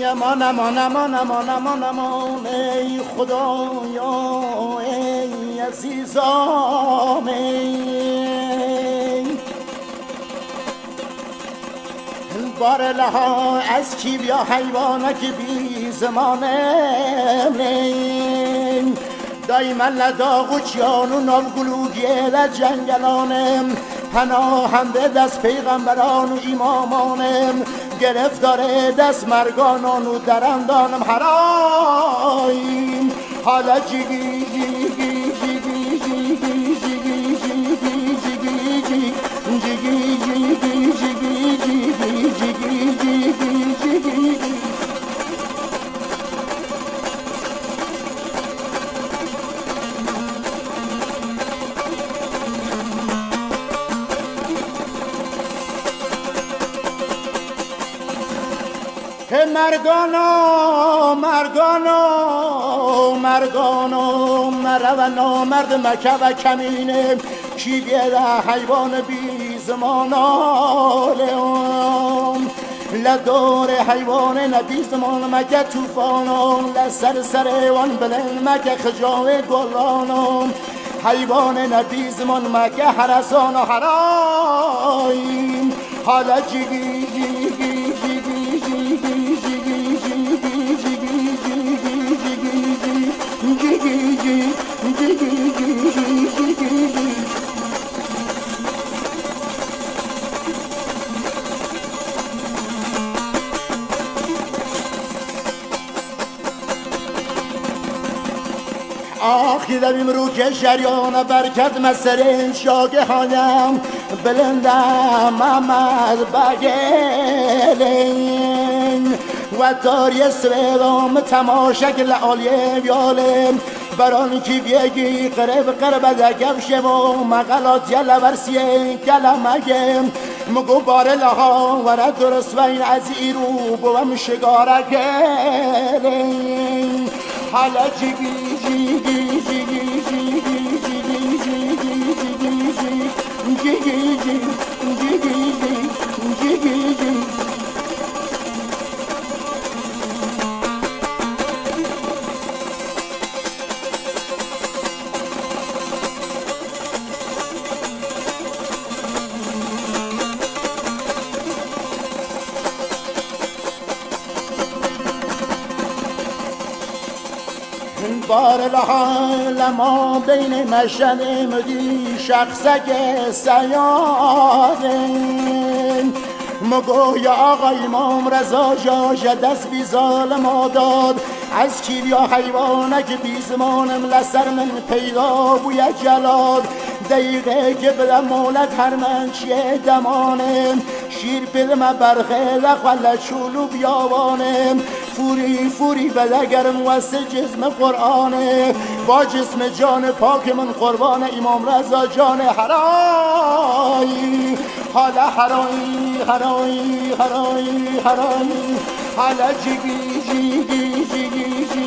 امان امان امان امان امان امان ای خدایا ای عزیزام ای بارله ها از کی بیا حیوانه که بی زمانه دایما لداغ و چیان و ناوگلوگیه و جنگلانم پناهم به دست پیغمبران و ایمامانم گرفتار دست مرگانان و درندانم هرایم حالا جیگی جیگی جیگی جیگی جیگی جیگی جیگی جیگی جیگی جیگی مرگانو مرگانو مرگانو مرو مرد مکه و کمینه کی بیده حیوان بی زمانالم لدور حیوان نبی زمان مکه توفانم لسر وان بلند مکه خجاوه گلانم حیوان نبی زمان مکه حرسان و حرایم حالا جیگی جیگی آخی دویم رو که شریان برکت مسرین شاگهانم بلندم محمد بگلین و تاری سویدام تماشک لعالیه بیالم بران کی بیگی قرب دکم شما مقالات یلا ورسیه کلمگم مگو بار لها ورد درست و این از ایرو بوم شگارگلین حالا جیگی جیگی جیگی جیگی جیگی جیگی بار لما بین مشهد مدی شخصک سیادن مگو یا آقا امام رضا جاش دست بی ظالم داد از کی بیا حیوانه که بی زمانم لسر من پیدا بوی جلاد دقیقه که بدم مولد هر من چیه دمانم شیر بدم برخه لخوال چولو بیاوانم فوری بدگرم واسه جسم قرآنه با جسم جان پاک من قربان امام رضا جان هرایی حالا هرایی هرایی هرایی هرایی حالا جیگی جیگی جیگی